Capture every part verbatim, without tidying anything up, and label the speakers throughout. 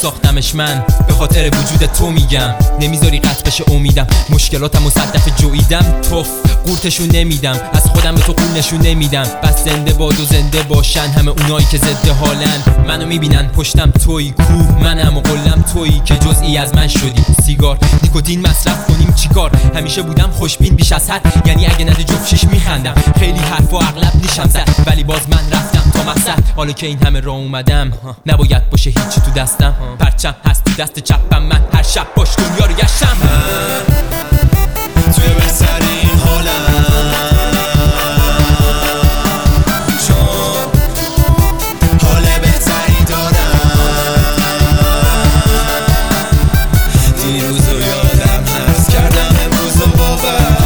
Speaker 1: ساختمش من به خاطر وجود تو میگم. نمیذاری قطع بشه امیدم، مشکلاتم و صد دفعه جویدم، توف قورتشون نمیدم، از خودم به تو قول نشون نمیدم. بس زنده باد و زنده باشن همه اونایی که ضد حالن. منو میبینن پشتم تویی، کوه منم و قلم تویی که جزئی از من شدی. سیگار نیکوتین مصرف کنیم چیکار؟ همیشه بودم خوشبین بیش از حد، یعنی اگه نده جفت شیش میخندم. خیلی حرفا اغلب نیشم زد ولی باز من رفتم تا مقصد. حالا که این همه راه اومدم نباید باشه هیچی تو دستم. پرچم هست تو دست چپم، من هر شب باش دنیا رو گشتم.
Speaker 2: من توی بهترین حالم، چون حال بهتری دارم. دیروز رو یادم هست کردم امروز رو باور.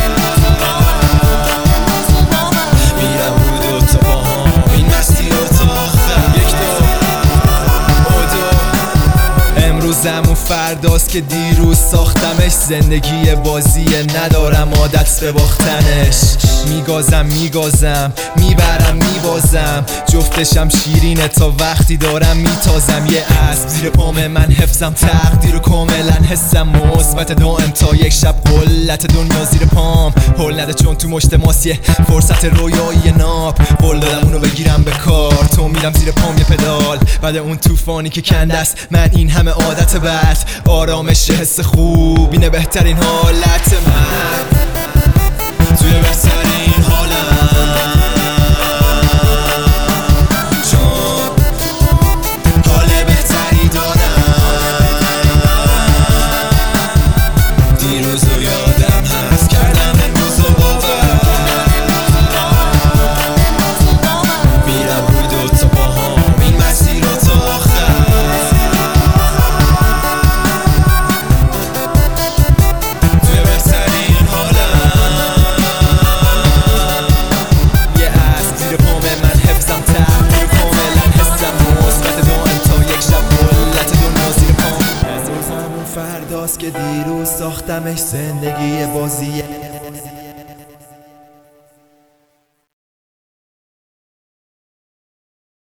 Speaker 2: میرم رو دو تا با هم این مسیر رو تا آخر. یک دو او دو. امروزم و فرداست که دیروز ساختمش. زندگی بازیه ندارم عادت به باختنش. میگازم میگازم میبرم میبازم، جفتشم شیرینه تا وقتی دارم میتازم. یه اسب زیر پام من حفظم تقدیر و کاملا حسم مثبت دائم تا یک شب قلت دنیا زیر پام. هول نده چون تو مشت ماسیه فرصت رویایی ناب. قول دادم اونو بگیرم به کار، تو میرم زیر پام یه پدال. بعد اون طوفانی که کنده است من این همه عادت بد. آرامش حس خوب اینه بهترین حالت من. توی بهترین حالم، چون حال بهتری دارم. دیروز رو یادم هست کردم امروز رو باور. میرم روی دوتا با هم این مسیر رو تا آخر. توی بهترین حالم، یه اسب زیر پام من حفظم تقدیر کاملا حسم مثبت دائم تا یک شب قلت دنیا زیر پام. امروز همون فرداست که دیروز ساختمش. زندگی بازیه